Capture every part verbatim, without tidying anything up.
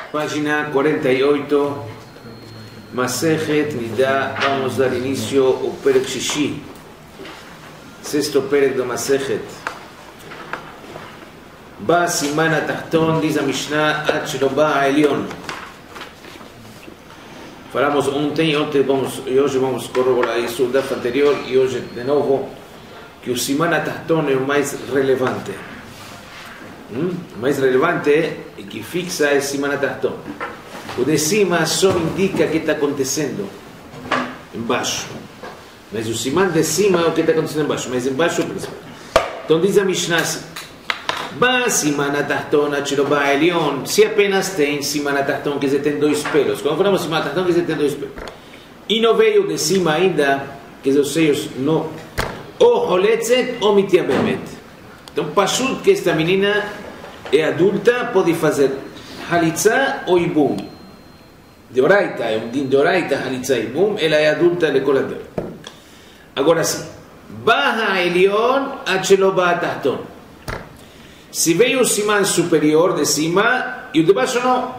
Página cuarenta y ocho, Masejet Nida, vamos a dar inicio ao Perek Shishi, sexto Perek do Masejet. Ba Siman Atachton, diz a Mishnah, Ad Shelo Ba Ha'Elyon. Falamos ontem, ontem vamos, e hoje vamos corroborar isso o daf anterior, e hoje de novo, que o Siman Atachton é o mais relevante. Hum? O mais relevante e que fixa é o Siman Atachton. O de cima só indica o que está acontecendo embaixo. Mas o Siman de cima é o que está acontecendo embaixo. Mas embaixo é o principal. Então diz a Mishnah assim: Ba Siman Atachton Ad Shelo Ba Ha'Elyon. Se apenas tem Siman Atachton, quer dizer, tem dois pelos. Quando falamos Siman Atachton, quer dizer, tem dois pelos. E não veio de cima ainda, quer dizer, os seios não. Ou Holetzet ou Mitiabemet. Então, Pashut, que esta menina é adulta, pode fazer Halitza ou Ibum. De Oraita, é um din de Oraita, Halitza e Ibum, ela é adulta, le colador. Agora sim, Ba Ha'Elyon Ad Shelo Ba Atachton. Se veio o Siman superior de cima e o de baixo não,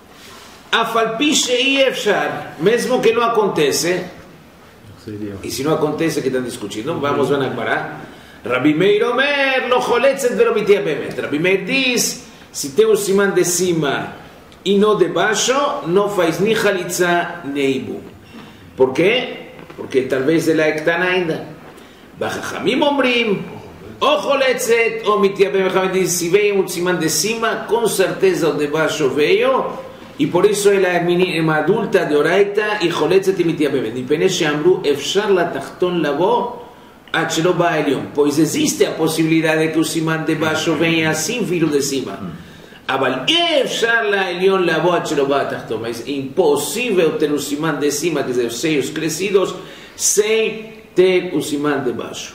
Afalpi She'i Efshar, mesmo que não acontece, e se não acontece, que estão discutindo, vamos ver na Gemara. Rabbi Meir Omer, lo choletzet velo mitiabemet. Rabbi Meir diz, se tem o Siman de cima e não de baixo, não faz nem Halitza nem Ibum. Por quê? Porque talvez ela é ktana ainda. Bachachamim omrim, o choletzet o mitiabemet. Bachachamim diz, se veio o Siman de cima, com certeza o de baixo veio, e por isso ela é uma adulta de Oraita e choletzet e mitiabemet. Dipene she'amru, efshar la tachton lavo Ad Shelo Ba Ha'Elyon, pois existe a possibilidade de que o Siman de baixo venha assim vir o de cima. Aval efshar la Elyon lavo Ad Shelo Ba Atachton, mas é impossível ter o Siman de cima, quer dizer, os seios crescidos, sem ter o Siman de baixo.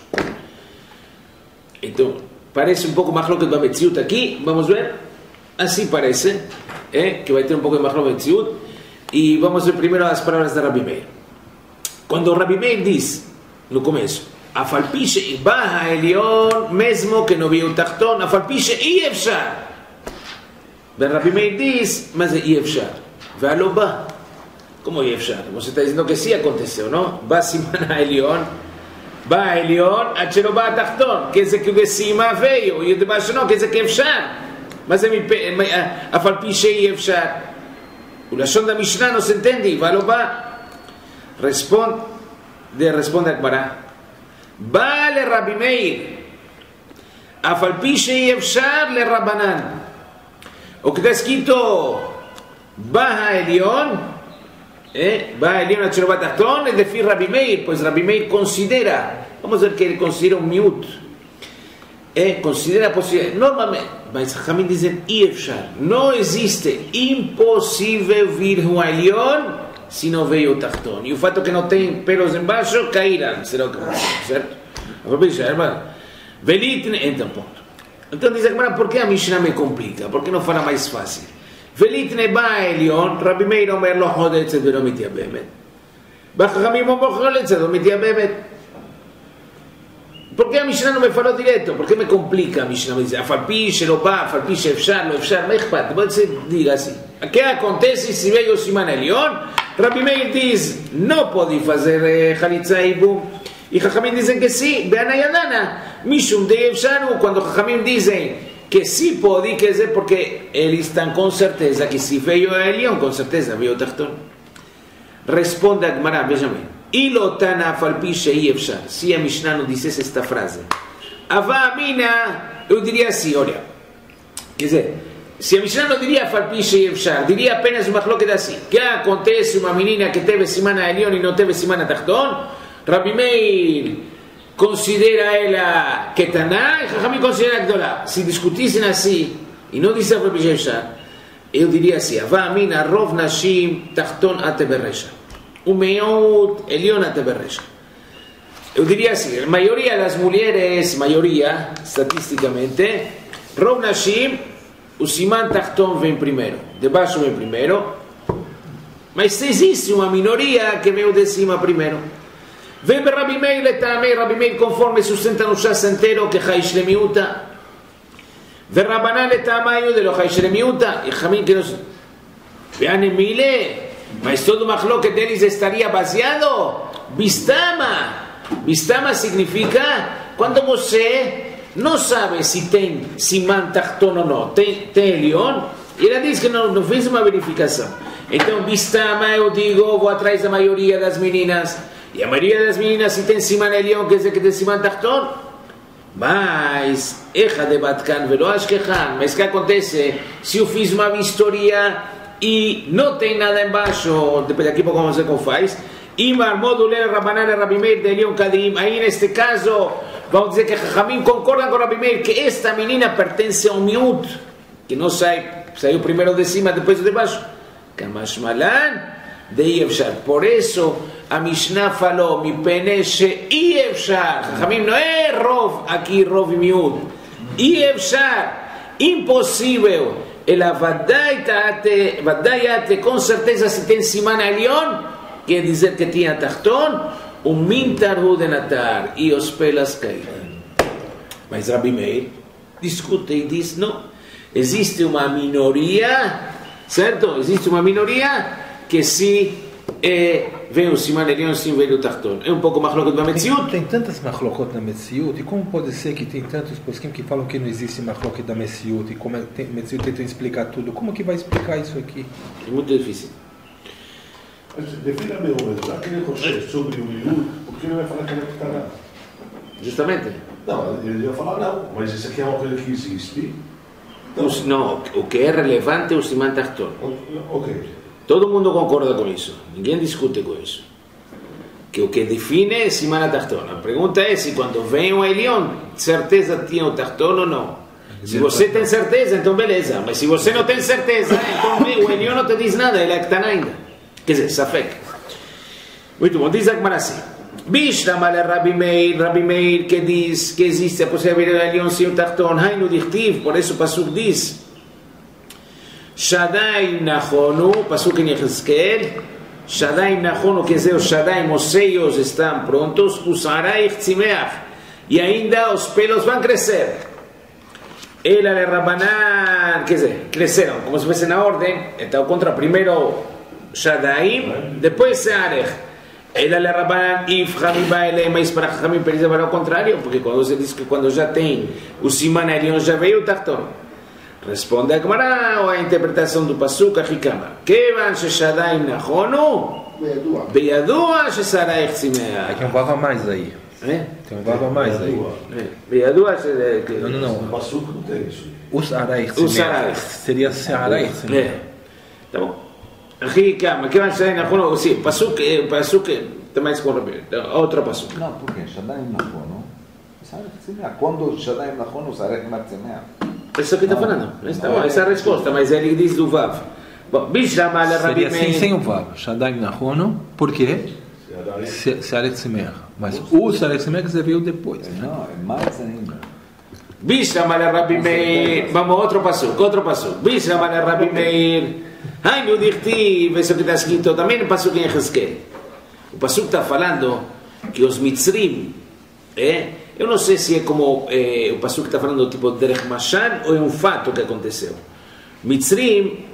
Então, parece um pouco Machlokes Bametziut aqui, vamos ver? Assim parece, é, que vai ter um pouco de Machlokes Bametziut, e vamos ver primeiro as palavras de Rabbi Meir. Quando Rabbi Meir diz, no começo, Afalpi She'i Ba Ha'Elyon, mesmo que não viu o Tachton, Afalpi She'i Efshar. Rabbi Meir diz, mas é Efshar. Ve'alo Ba. Como Efshar? Você está dizendo que sim aconteceu, não? Ba Siman Ha'Elyon, Ba Ha'Elyon, Ad Shelo Ba Atachton. Quer dizer que o de cima veio, e o de baixo não, quer dizer que é Efshar. Mas é Afalpi She'i Efshar. O Lashon da Mishnah não se entende, Ve'alo Ba. Responde, responde a Gemara. Ba le Rabbi Meir, Afalpi She'i Efshar le Rabbanan. O que está escrito Ba Ha'Elyon, eh? Ba Ha'Elyon Ad Shelo Ba Atachton, é de Rabbi Meir, pois Rabbi Meir considera, vamos ver que ele considera um miut, eh? Considera a possibilidade, normalmente, mas Hamim dizem Efshar, não existe, impossível vir o Ha'Elyon se não veio o Tachton. E o fato que não tem pelos embaixo, cairão. Será o que vai ser, certo? Então, ponto. Então diz a Gemara, por que a Mishnah me complica? Por que não fala mais fácil? Velitne Ba Ha'Elyon, Rabbi Meir Omer lo choletzet velo mitiabemet. Bachachamim Omer lo choletzet velo mitiabemet. Por que a Mishnah não me falou direto? Por que me complica a Mishnah? Me diz, Afalpi Shelo Ba, Afalpi She'efshar, lo efshar, me expat. Você diga assim. O que acontece se veio o Siman Ha'Elyon? Rabbi Meir diz, não pode fazer Halitza e Ibum. E Chachamim dizem que sim, Be'anayadana. Mishum de Efsharu, quando Chachamim dizem que sim pode, quer dizer porque eles estão com certeza que se veio a Ha'Elyon, com certeza veio o Tachton. Responde a Gemara, veja bem. Ilotana Afalpi She'i Efshar. Se a Mishnah não dissesse esta frase, Ava Amina, eu diria assim, olha, quer dizer, se a Mishnah não diria Afalpi She'i Efshar, diria apenas uma Machlokes assim, que acontece uma menina que teve Siman Ha'Elyon e não teve Siman Atachton, Rabbi Meir considera ela Ketaná e Chachamim considera Gdolá. Se discutissem assim e não dissem Afalpi She'i Efshar, eu diria assim, Ava Amina Rov Nashim Tachton Ate Beresha, o Meot Elyon Ate Beresha. Eu diria assim, a maioria das mulheres, maioria, estatisticamente, Rov Nashim, o Siman Tachton vem primeiro, de baixo vem primeiro, mas existe uma minoria que veio de cima primeiro. Vem Rabbi Meir, Letamei, Rabbi Meir conforme sustenta no chás inteiro que Haish Lemiuta, ורבנן לטעמה יהודה לא חי שלמיעוטה, יחמים כאילו Vean Emile, mas todo mahloket deles estaria baseado? Bistama. Bistama significa quando você não sabe se tem siman tachton ou não, tem, tem Elion, e ela diz que não, não fez uma verificação. Então, Bistama, eu digo, vou atrás da maioria das meninas, e a maioria das meninas, se tem siman Elion, quer dizer que tem siman tachton. Mas, Echa de Batkan, velo Ashkechan, mas o que acontece? Se eu fiz uma vistoria e não tem nada embaixo, daqui a pouco vamos ver como faz, Imar Moduler Rabanan e Rabi Meir de Elion Kadim, aí neste caso, vamos dizer que Jajamim concordam com Rabi Meir que esta menina pertence a um miúdo, que não sai, saiu primeiro de cima, depois de baixo. Kamashmalan de Yevshar. Por isso, a Mishnah falou, Mi peneshe Yevshar. Jajamim não é Rov, aqui Rov e miúdo. Yevshar, impossível. Ela vadai ate, com certeza se tem siman Elion, quer dizer que tinha tachton, o mintarhu de natar, e os pelas caíram. Mas Rabi Meir discute e diz, não, existe uma minoria, certo? Existe uma minoria que se eh, vem o siman Elion, sim vem o tachton. É um pouco machlokot na Metziut. Tem, tem tantas machlokot na Metziut, e como pode ser que tem tantos poskim que falam que não existe machlokot na Metziut, e como a Metziut tenta explicar tudo, como que vai explicar isso aqui? É muito difícil. Defina meu, já que ele consegue sobre o miúdo, por que ele vai falar que ele é pequena? Justamente. Não, ele ia falar não, mas isso aqui é uma coisa que existe. Então, não, o que é relevante é o siman tachton. Ok. Todo mundo concorda com isso, ninguém discute com isso. Que o que define é siman tachton. A pergunta é se quando vem o Elion, certeza tinha o tachton ou não. Se você tem certeza, então beleza. Mas se você não tem certeza, então o Elion não te diz nada, ele é que está ainda. Quer dizer, Safek. Muito bom, diz a Gemara assim. Bishlamal Rabi Meir, Rabi Meir que diz que existe a possibilidade de Elion sem o tachton, Hainu dichtiv, por isso o Pasuk diz Shadaim Nachonu, Pasuk em Yechezkel, Shadaim Nachonu, quer dizer, os Shadaim, os seios estão prontos, os Araich Tzimeach, e ainda os pelos vão crescer. Ela le Rabanan, quer dizer, cresceram, como se fosse na ordem, então contra primeiro Shadaim, depois Arech. Ela le Rabanan if Hamim Baele, mas para Hamim precisa para o contrário, porque quando você diz que quando já tem o siman Elion já veio o tachton. Responde a Gemara ou a interpretação do Pasuk a Hikama. Kevan sheshadaim nachonu, beyadua shesaraich tzimeach. É que é um vago a mais aí. É? Tem um vago a mais aí. Beyadua shesaraich. Não, não, não. O Pasuk não tem isso. Os araich Os araich. seria searaich. É. Tá bom. Hikama, Kevan sheshadaim nachonu, sim, Pasuk, Pasuk, também se corre. Outro Pasuk. Não, por quê? Shadaim nachonu. Quando Shadaim nachonu, sarech matzemeach. Isso que está falando. Essa é a resposta, mas ele diz do Vav. Bishlamal Rabi Meir. Seria sem o Vav. Shadaim Nachono, por quê? Searet Tzimeach. Mas o Searet Tzimeach veio depois. Não, é mais ainda. Bishlamal Rabi Meir. Vamos, outro passo, outro passo. Bishlamal Rabi Meir. Ai, no dichtiv, isso que está escrito também no passo que em Yechezkel. O passo está falando que os Mitzrim, é? Eu não sei se é como eh, o Pasuk está falando tipo Derech Mashan ou é um fato que aconteceu. Mitzrim,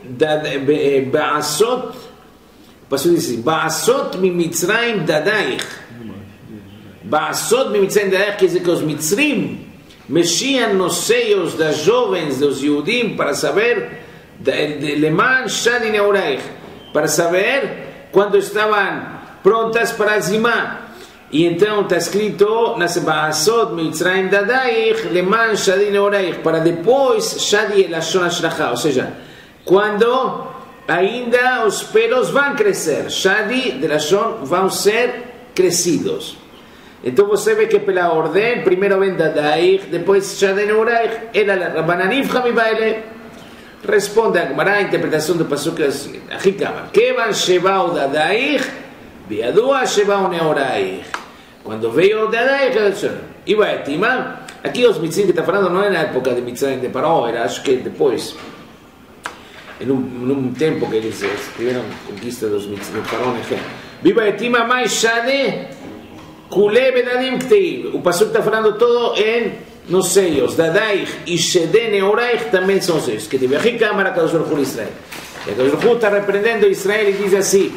Ba'asot, o Pasuk diz assim, Ba'asot mi Mitzrayim dadaich. Ba'asot mi Mitzrayim dadaich quer dizer que os Mitzrim mexiam nos seios das jovens dos Yehudim para saber, Leman Shadi Neuraich, para saber quando estavam prontas para zimar. E então está escrito nas Ba'asot Mitzrayim dadaich leman Shadi Neuraich, para depois Shadi elashon hashracha, ou seja, quando ainda os pelos vão crescer, Shadi de lashon vão ser crescidos. Então você vê que pela ordem, primeiro vem dadaich, depois Shadi Neuraich, ela le Rabbanan if Hamim Baele. Responde a Gemara, a interpretação do Pasuk assim, a Hikama, Kevan shebau dadaich, Biadua shebau neuraich. Quando veio o dadaich, e vai Tima. Aqui os Mitzrim que está falando não é na época de Mitzrim de Paró, era acho que depois, em um, num tempo que eles tiveram conquista dos Mitzrim de Paró. Viva Tima mais Shade, Kule bedadim kteib. O Pasuk está falando todo em nos seios. Dadaich e Shede neuraich também são seios. Que teve aqui câmara que os Israel. E Akadosh Baruch Hu está repreendendo a Israel e diz assim: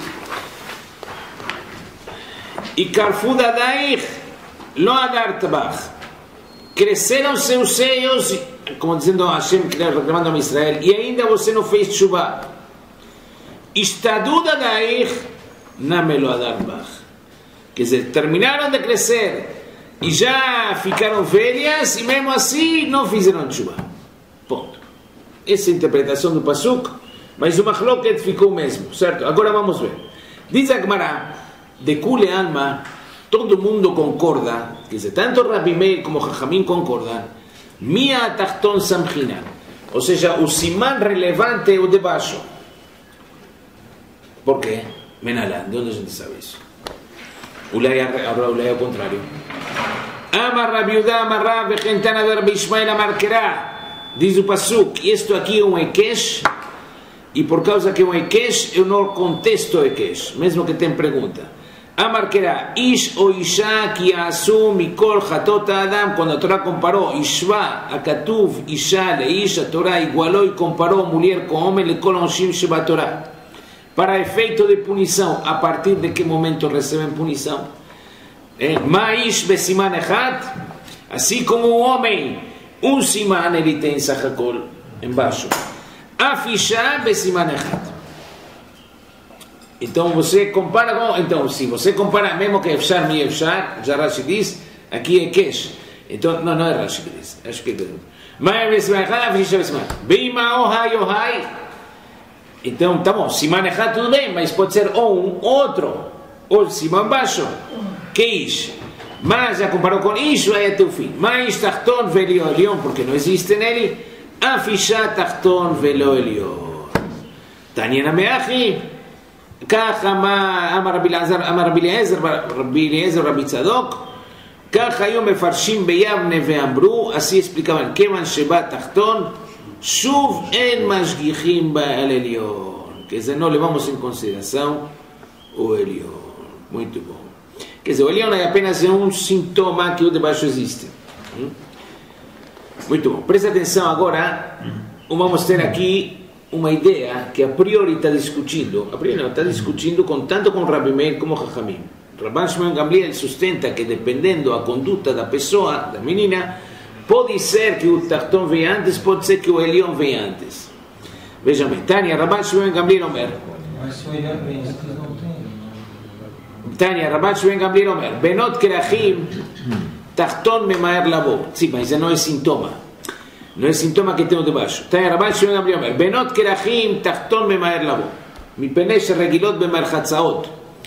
e Karfu Dadaich lo adar tabach. Cresceram seus seios, como dizendo a Hashem, reclamando a Israel, e ainda você não fez chuva. Istadu Dadaich namelo adar bach. Quer dizer, terminaram de crescer e já ficaram velhas e mesmo assim não fizeram chuva. Ponto. Essa é a interpretação do Pasuk, mas o Machloket ficou mesmo, certo? Agora vamos ver. Diz a Gemara, de Kule Alma, todo mundo concorda, quer dizer, tanto Rabbi Meir como Jajamim concordam, Mia Tachton Samchinan, ou seja, o simán relevante é o de baixo. Por quê? Menalá, de onde a gente sabe isso? Ulay ao contrário. Amar Rabbi Yehuda, Amar Rav, Vechentana de Rabbi Ishmael, Amar Kerá, diz o Pasuk, isto aqui é um Ekesh, e por causa que é um Ekesh, eu não contesto o Ekesh, mesmo que tenha pergunta. Amar Kerá, Ish o Isha ki asu mikol chatot Adam, quando a Torá comparou Ishva, a Katuv, Isha, le Ish, a Torá igualou e comparou mulher com homem, le kol onshim sheba Torá. Para efeito de punição, a partir de que momento recebem punição? Ma'ish besiman echad, assim como o homem, um siman ele tem sachakol embaixo. Afisha besiman echad. Então você compara com, então se você compara mesmo que Efshar mi Efshar, já Rashi diz, aqui é Kesh. Então, não, não é Rashi que diz, acho que é Ma'ish besiman echad, afisha besiman. Beima ohai ohai. Então, tá bom, siman echad tudo bem, mas pode ser ou um, outro, ou siman baixo. Que ish? Mas já comparou com isso, aí até o fim. Mas tachton velho elion, porque não existe nele. Afisha tachton velho elion. Tanya na meachi. Kach amar Rabbi Eliezer, amar Rabbi Eliezer, Rabbi Eliezer, Rabbi Tzadok. Kach היום מפרשים ביבנה ואמרו, assim explicavam, כיוון שבא תחתון, שוב אין משגיחים על עליון. Quer dizer, não levamos em consideração o elion. Muito bom. Quer dizer, o elion é apenas um sintoma que o de baixo existe. Muito bom. Presta atenção agora. Vamos ter aqui uma ideia que a priori está discutindo. A priori não, está discutindo com, tanto com Rabbi Meir como Jajamim. Rabban Shimon Gamliel sustenta que dependendo da conduta da pessoa, da menina, pode ser que o Tachton venha antes, pode ser que o elion venha antes. Vejam bem. Tânia, Rabban Shimon Gamliel Omer. Mas o elion vem antes, não tem. Tânia, Rabban Shimon Gamliel Omer. Benot kerachim, Tachton memaer labo. Sim, mas não é sintoma. Não é sintoma que tenho debaixo. Tânia, Rabban Shimon Gamliel Omer. Benot kerachim, Tachton memaer labo. מפני שרגילות במרחצאות.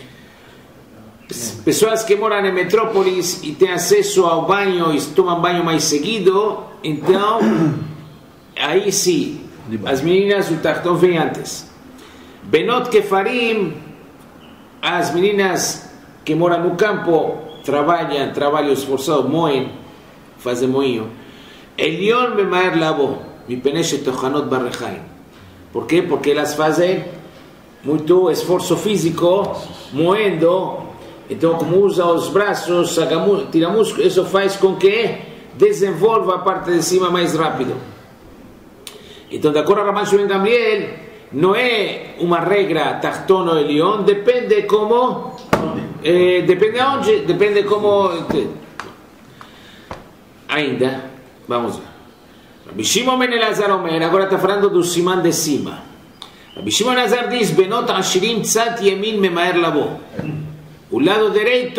Pessoas que moram em metrópolis e têm acesso ao banho e tomam banho mais seguido, então aí sim, as meninas o tachton vem antes. Benot kefarim, as meninas que moram no campo, trabalham, trabalho esforçado, moem, fazem moinho. Elion memaer labo, mipnei shetochanot barrechaim. Por quê? Porque elas fazem muito esforço físico, moendo. Então, como usa os braços, tira músculo, isso faz com que desenvolva a parte de cima mais rápido. Então, de acordo com Rabban Shimon Gamliel, não é uma regra tachton ou elion, depende como, eh, depende aonde, depende como. Ainda, vamos ver. Rabbi Shimon ben Elazar Omer, agora está falando do siman de cima. Rabbi Shimon ben Elazar diz: Benot ashirim tzat yemin memaer labo. O lado direito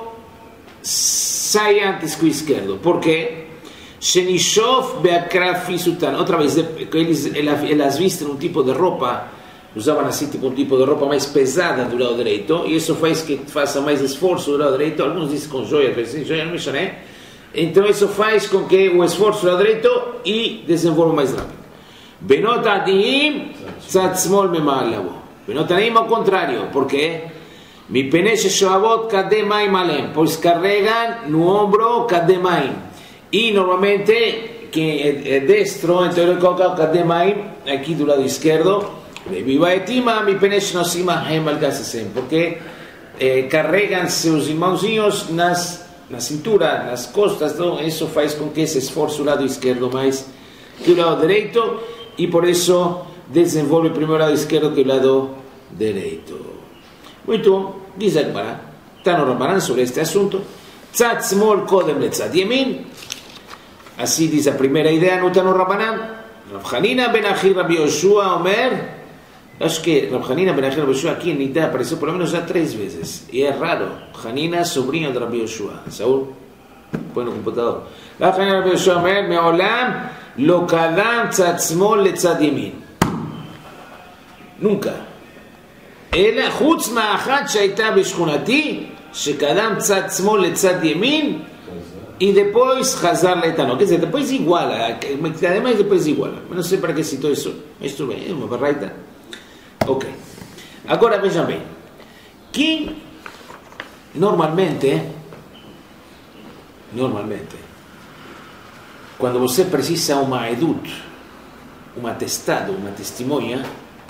sai antes que o esquerdo. Por quê? Shenishov beakrafi sutan. Outra vez, eles, elas vestem um tipo de roupa, usavam assim tipo um tipo de roupa mais pesada do lado direito, e isso faz que faça mais esforço do lado direito. Alguns dizem com joias, assim, joia não mexa, né? Então isso faz com que o esforço do lado direito e desenvolva mais rápido. Benot adim tzat smol memaer labo. Benot adim ao contrário. Por quê? מפני ששואבות כדי מים עליהם, pois carregam no ombro כדי מים. E normalmente, quem é destro, então ele coloca o כדי מים aqui do lado esquerdo. Vivaetima, מפני שנושאים הם על גסיהם, porque eh, carregam seus irmãozinhos nas, na cintura, nas costas, então isso faz com que se esforce o lado esquerdo mais que o lado direito, e por isso desenvolve primeiro o lado esquerdo que o lado direito. Muito bom. Diz a Gemara, está no Rambanan sobre este assunto. Tzad smol kodem letzad yemin. Assim diz a primeira ideia no Tano Rambanan. Rav Hanina ben Achi Rabbi Yoshua Omer. Acho que Rav Hanina ben Achi Rabbi Yoshua aqui em Nidá apareceu pelo menos já três vezes. E é raro. Hanina, sobrinho de Rabbi Yoshua. Saúl, põe no computador. Rav Hanina ben Yoshua Omer, me'olam lo kadam tzad smol letzad yemin. Nunca. אלא חוץ מהאחת שהייתה בשכונתי, שקדם צד שמאל לצד ימין, y depois חזר לאיתנו. Quer dizer, depois iguala, además depois iguala. Não sei para que citou isso. Mas tudo bem, é uma barraita. Ok. Agora vejam bem. Que normalmente, normalmente, quando você precisa uma edut, um atestado, uma testemunha,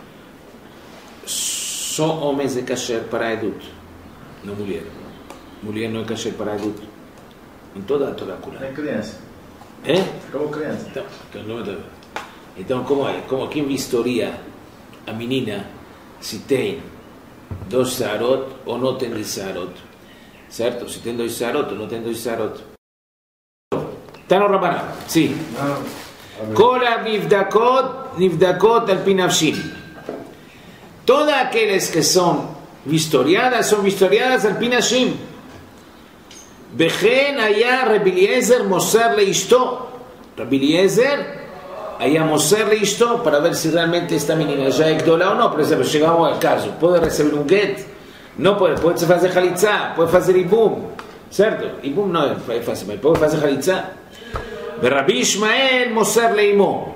só homens é kasher para a edut, não mulher. Mulher não é kasher para a edut. Em toda a Torá Kulá. É criança. É? Como criança. Então, então, então como é? Como quem vistoria a menina se tem dois sarot ou não tem dois sarot? Certo? Se tem dois sarot ou não tem dois sarot? Está no Rabanan. Sim. Kol nivdakot, nivdakot al pinavshim. Todas aquelas que são vistoriadas são vistoriadas al pinashim. Bechen היה רבי אליעזר מוסר לאשתו. רבי אליעזר היה מוסר לאשתו para ver se realmente esta menina já é gdola ou não. Por exemplo, chegamos ao caso, pode receber um get? Não pode, pode fazer halitzá, pode fazer ibum, certo? Ibum não é fácil, mas pode fazer halitzá. ורבי ישמעאל מוסר לאמו.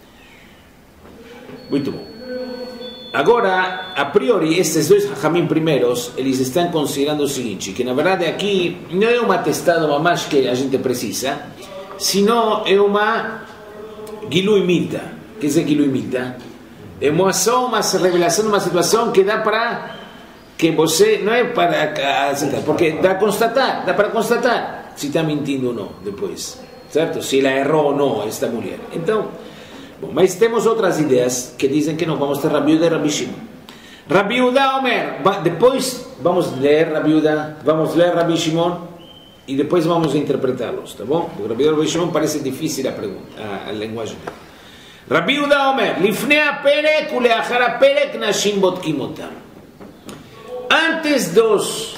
Muito bom. Agora, a priori, estes dois Hachamim primeiros, eles estão considerando o seguinte, que na verdade aqui não é um atestado mamás que a gente precisa, sino é uma Gilui Milta. O que é Gilui Milta? É uma só uma revelação de uma situação que dá para, que você, não é para aceitar, porque dá para constatar, dá para constatar se está mentindo ou não depois, certo? Se ela errou ou não, esta mulher. Então, bom, mas temos outras ideias que dizem que não vamos ter Rabi Yehuda e Rabi Shimon. Rabi Yehuda Omer, depois vamos ler Rabi Yehuda, vamos ler Rabi Shimon e depois vamos interpretá-los, tá bom? Porque Rabi Yehuda e Rabi Shimon parece difícil a pergunta, a, a linguagem. Rabi Yehuda Omer, לפני הפרק ולאחר הפרק נשים בודקים אותם. Antes dos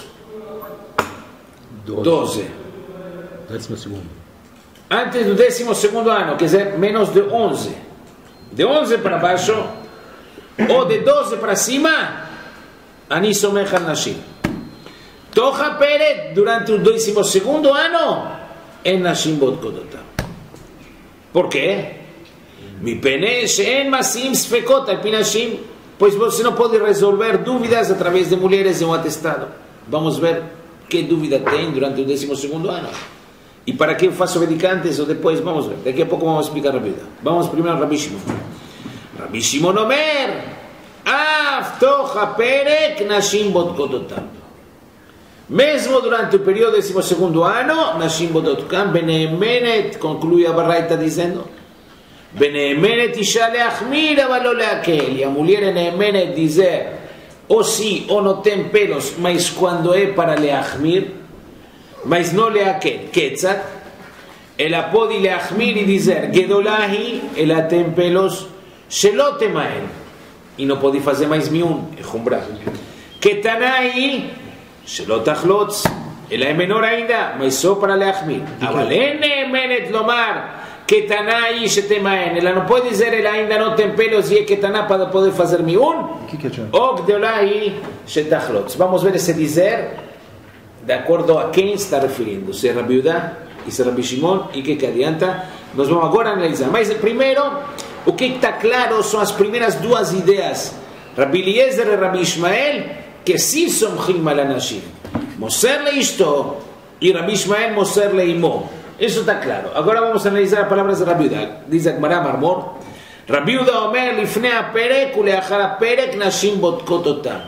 doze. Décimo segundo. Antes do décimo segundo ano, quer dizer, menos de onze. De onze para baixo, ou de doze para cima, Ani Somech al Nashim. Tocha Peret, durante o décimo segundo ano, En Nashim Bodkodotam. Por quê? Mi pene she'en masim sfekot al pinashim. Pois você não pode resolver dúvidas através de mulheres em um atestado. Vamos ver que dúvida tem durante o décimo segundo ano. E para que eu faço vericantes ou depois, vamos ver. Daqui a pouco vamos explicar a vida. Vamos primeiro a Rabi Shimon. Rabi Shimon Omer, Af tocha perek nashim bodkototam. Mesmo durante o período décimo segundo ano, nashim bodkototam, beneemenet, conclui a barraita dizendo, beneemenet isha leachmir avalo leakel. E a mulher é neemenet dizer, ou sim, ou não tem pelos, mas quando é para leachmir, mas não leakel, ketzat, ela pode leachmir e dizer, gedolahi, ela tem pelos, shelo temaen, e não pode fazer mais miun, é chumbra. Ketanai, shelo tachlotz, ela é menor ainda, mas só para leachmir. Aval ene menet lomar, ketanai shetemaen, ela não pode dizer, ela ainda não tem pelos e é ketaná para poder fazer miun, ou gedolahi, shetachlotz. Vamos ver esse dizer, de acordo a quem está referindo, se é Rabi Yehuda e se é Rabi Shimon, e que que adianta, nós vamos agora analisar. Mas primeiro, o que está claro são as primeiras duas ideias, Rabi Eliezer e Rabi Ishmael, que sim somchim al anashim, moser leishto, e Rabi Ishmael moser leimo. Isso está claro. Agora vamos analisar as palavras de Rabi Yehuda. Diz a Gemara Marmor, Rabi Yehuda omer, lifnei haperek uleachar haperek nashim bodkot otam.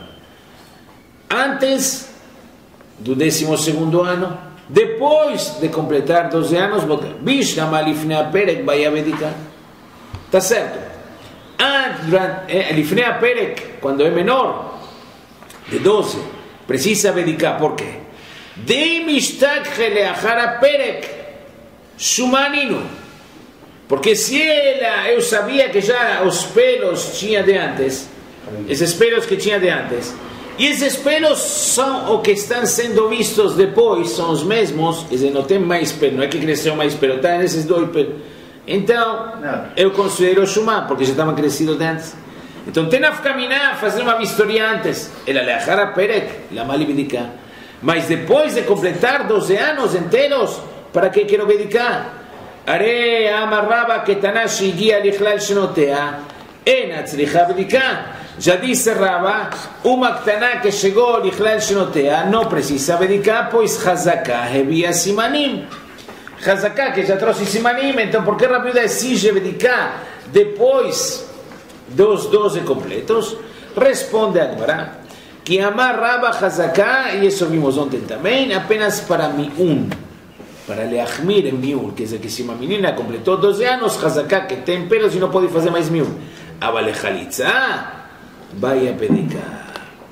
Antes do décimo segundo ano, depois de completar doze anos, Bishlama lifnei haperek vaya medicar. Está certo? el Ifnea Perek, cuando es menor, de doce, precisa dedicar. ¿Por qué? De Mishtak Geleachara Perek, Shumaninu. Porque si él, yo sabía que ya los pelos tinha de antes, esos pelos que tinha de antes, e esses pelos são o que estão sendo vistos depois, são os mesmos, quer dizer, não tem mais pelo, não é que cresceu mais pelo, está nesses dois pelos. Então, eu considero Shumá, porque já estavam crescidos antes. Então, tem a caminhar, fazer uma vistoria antes, ela leachar a perek, la malibidika. Mas depois de completar doze anos inteiros, para que quero dedicar? Are amarraba que Tanashi guia lichlal shenotea, en atzlicha bediká. Já disse Rava, uma ktaná que chegou lichlal shenotea não precisa dedicar, pois Hazaká havia simanim. Hazaká que já trouxe simanim, então por que Rabi Yehuda exige dedicar depois dos doze completos? Responde agora que amar Rava Hazaká, e isso vimos ontem também, apenas para miun, para leachmir em miun, quer dizer que se uma menina completou doze anos, Hazaká que tem pelos e não pode fazer mais miun. Avale Chalitza vai a dedicar.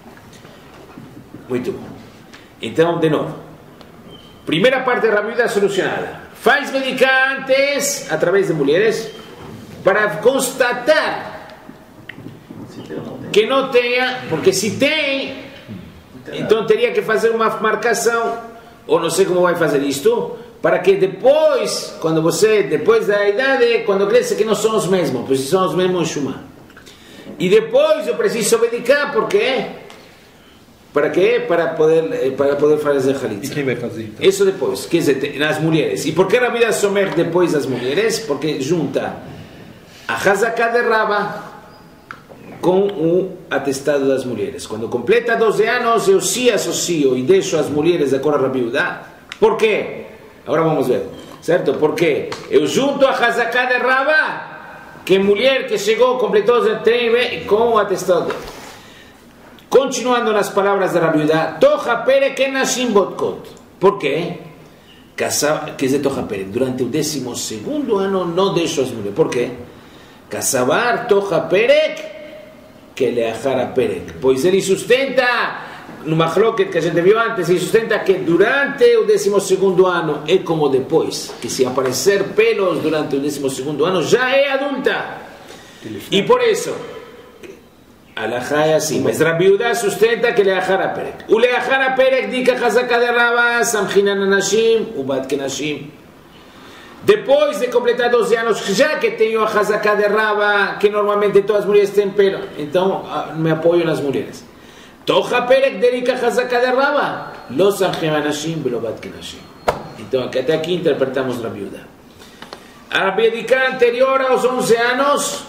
Muito bom. Então, de novo, primeira parte da Rabi Yehuda solucionada. Faz dedicar antes, através de mulheres, para constatar que não tenha, porque se tem, então teria que fazer uma marcação, ou não sei como vai fazer isto, para que depois, quando você, depois da idade, quando cresce, que não são os mesmos, pois são os mesmos Shumá. E depois eu preciso dedicar, por quê? Para quê? Para poder, para poder fazer Halitza. E quem vai fazer então? Isso depois, quer dizer, nas mulheres. E por que Rabi Yehuda somer depois das mulheres? Porque junta a Hazaká de Rava com o atestado das mulheres. Quando completa doze anos, eu se associo e deixo as mulheres de acordo com Rabi Yehuda. Por quê? Agora vamos ver, certo? Porque eu junto a Hazaká de Rava, que mulher que chegou, completou tem com o atestado dele. Continuando nas palavras de Rabi Yehuda, Tocha Perek Nashim Botkot. Por quê? Quer dizer, Tocha Perek, durante o décimo segundo ano não deixo as mulheres. Por quê? Casabar Tocha Perek que leachar a Perek. Pois ele sustenta, no machloket que a gente viu antes, ele sustenta que durante o décimo segundo ano é como depois, que se aparecer pelos durante o décimo segundo ano já é adulta. E por isso, Alajá é assim, mas Rabi Yehuda sustenta que leachar a Perek. O leachar a Perek dica Hazaká de Rava, Samchinan Anashim, Ubat Kenashim. Depois de completar doze anos, já que tenho a Hazaká de Rava, que normalmente todas as mulheres têm pelo, então me apoio nas mulheres. Tocha Perek dedica Hazaká de Rava, Lo Samchinan Anashim, Lo Bat Kenashim. Então até aqui interpretamos Rabi Yehuda. A dedicar anterior aos onze anos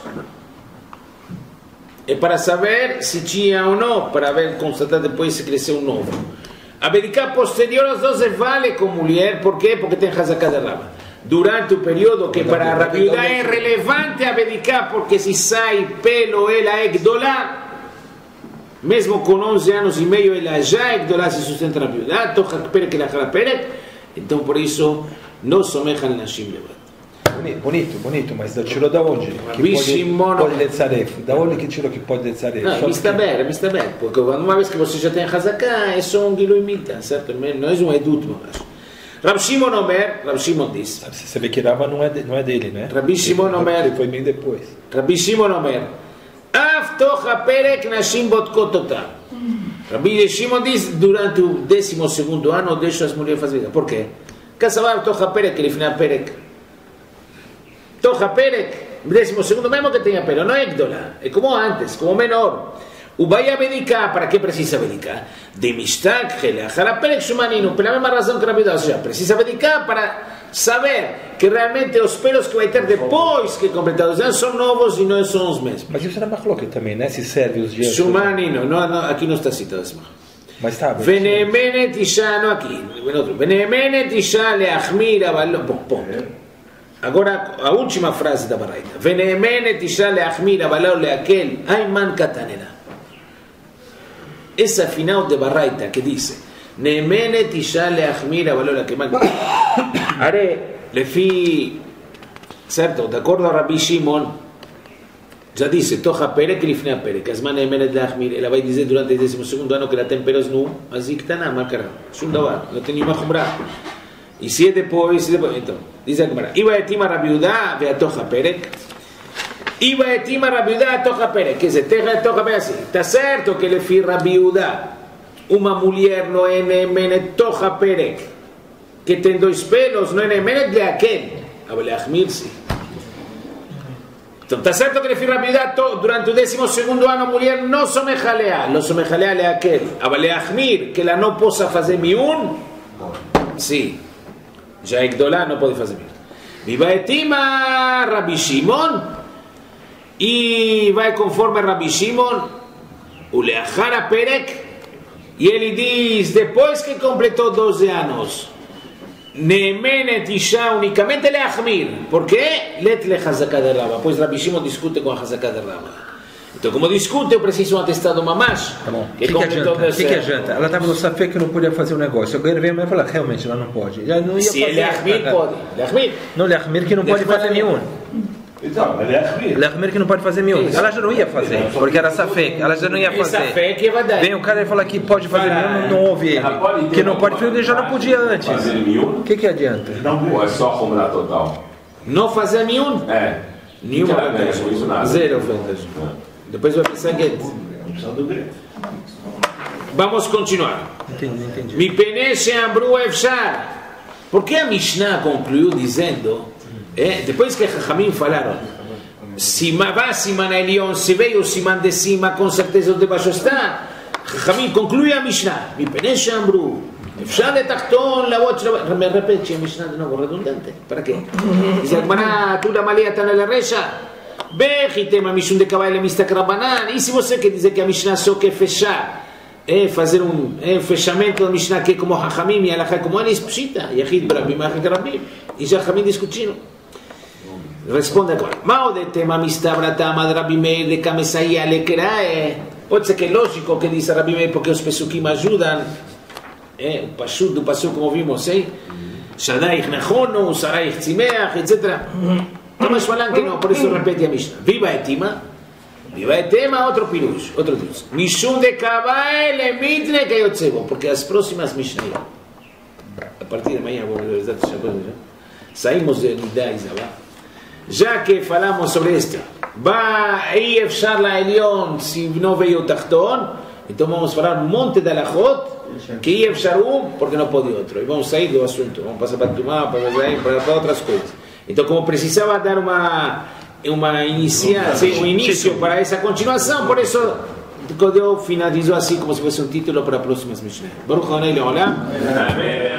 é para saber se tinha ou não, para ver, constatar depois se cresceu um novo. A dedicar posterior aos doze vale com mulher, por quê? Porque tem Hazaká de Rava. Durante o período que para Rabi Yehuda é relevante a dedicar, porque se sai pelo ela é Gdolá, mesmo com onze anos e meio ela já é Gdolá, se sustenta Rabi Yehuda, Tocha Perek leachar a Perek, então por isso não someja al Nashim levad. Bonito, bonito, mas tirou da onde? Que Bishimon, pode, pode Letzaref. Da onde que tirou que pode Letzaref? Não, mi está bem, mi está bem, porque uma vez que você já tem Hazaká, é só um Gilui Mita, certo? Não é um Edut, mas Rabi Shimon Omer, Rabi Shimon diz. Você vê que Rava não é, de, não é dele, né? Rabi Shimon Omer. Ele foi bem depois. Rabi Shimon Omer. Af tocha perek nashim botkot otam. Rabi Shimon diz, durante o décimo segundo ano, deixo as mulheres fazer. Por quê? Casavar tocha perek, ele fina perek. Tocha perek, décimo segundo, mesmo que tenha pelo, não é Gdolá. É como antes, como menor. O vai a medicar, para que precisa medicar? De Mishtak, leachar a Perek Shumaninu, pela mesma razão que Rabi Yehuda, ou seja, precisa medicar para saber que realmente os pelos que vai ter depois que completar os anos são novos e não são os mesmos. Mas isso era Machloket também, né? Se serve os dias. Shumaninu, não, não, aqui não está citado assim. Mas tá. Venemenet Isha, não aqui, Venemenet Isha leachmir avalon. Bom, ponto. Agora, a última frase da Baraita. Venemenet Isha leachmir avalon leakel ayman katanela. Essa final de Baraita que dice Nemenet Isha leachmir avalon leakel ayman katanela. Are, lefi, certo, de acordo a Rabbi Shimon, Já disse, Tocha Perek Lifnei Perek, Azman Emenet Leachmir, ela vai dizer durante o décimo segundo ano que ela tem pelos no Aziktaná, Makara, Shum Davar, não tem nenhuma Chumrah. E se é depois, se depois, então, diz a Gemara, Iba etima Rabiudá, ve a Tocha Perek, Iba etima Rabiudá, a Tocha Perek, quer dizer, terra a Tocha Perek assim, está certo que ele fez Rabiudá, uma mulher não é Emenet Tocha Perek, que tem dois pelos, não é Emenet Leaken, a Leachmir-se. Então, está certo que ele fez Rabiudá durante o décimo segundo ano, a mulher não somejalea, não somejalea Leaken, a Leachmir, que ela não possa fazer miun, sim. Já é Gdolá, não pode fazer miun. Vivaetima Rabi Shimon, e vai conforme Rabi Shimon, o Leachara Perek, e ele diz, depois que completou doze anos, Neemenet Isha unicamente Leachmir. Por quê? Let le Hazaká de Raba. Pois Rabi Shimon discute com a Hazaká de Raba. Então, como discute, eu preciso um atestado mamash. Tá bom. O que, que, que adianta? O que, que adianta? Ela estava no safé que não podia fazer o negócio. Eu ganhei a falar, realmente, ela não pode. Ela não ia Se fazer. ele Leachmir, pode. Leachmir. Não, Leachmir que não pode fazer nenhum. Então, ele é Achmir. Leachmir que não pode fazer miúdo. Ela já não ia fazer, porque era safé. Ela já não ia fazer. Safé que vai dar. Vem o cara e fala que pode fazer miúdo, não ouve ele. Que não pode fazer, ele já não podia antes. Fazer miúdo? O que que adianta? Ou é só Chumrah total? Não fazer miúdo? É. Nenhuma Não ganha vantagem. com isso nada. Zero vantagem. Depois vai pensar que... Vamos continuar. Entendi, entendi. Mi peneshe ambru efshar. Por que a Mishnah concluiu dizendo, é, depois que Chachamim falaram, se vai Siman Elion, se veio o Siman de cima, com certeza o de baixo está, Chachamim conclui a Mishnah. Mi peneshe ambru efshar de tachton, la voz, me repete a Mishnah de novo, redundante. Para quê? Diz a Gemara, tu da malia está na recha. Tema Mishum de Kabai Mistak Rabanan. E se você quer dizer que a Mishnah só quer fechar, é fazer um, é um fechamento da Mishnah que é como Hachamim e Alachá como Anis Pshita, Yachid Barabim, Yachid Rabim, e já Hachamim discutindo. Responde agora. Mao de tema Mistavratama de Rabbi Meir de Kamesaia Lekerae. Pode ser que é lógico que diz Rabbi Meir porque os Pesukim ajudam. É, o Pashut do Pasuk como vimos, hein? Shadaich Nechono, Saraich Tzimeach, etcétera. Mas falam que não, por isso repete a Mishnah. Viva Etima, viva Etima, outro pirush, outro Deus. Mishum de Kabai le mitre que eu tsebo, porque as próximas Mishnah, a partir de amanhã, saímos de Nidá e Zabá, já que falamos sobre esta, vai Efshar la Elion, se não veio o Tachton, então vamos falar um monte de alachot, que Efshar um, porque não pode outro. E vamos sair do assunto, vamos passar para Tumá, para, para, para outras coisas. Então, como precisava dar uma, uma inicia, sim, um início para essa continuação, por isso eu finalizou assim, como se fosse um título para a próxima Mishnah. Baruch Adonai Leolam. Amém.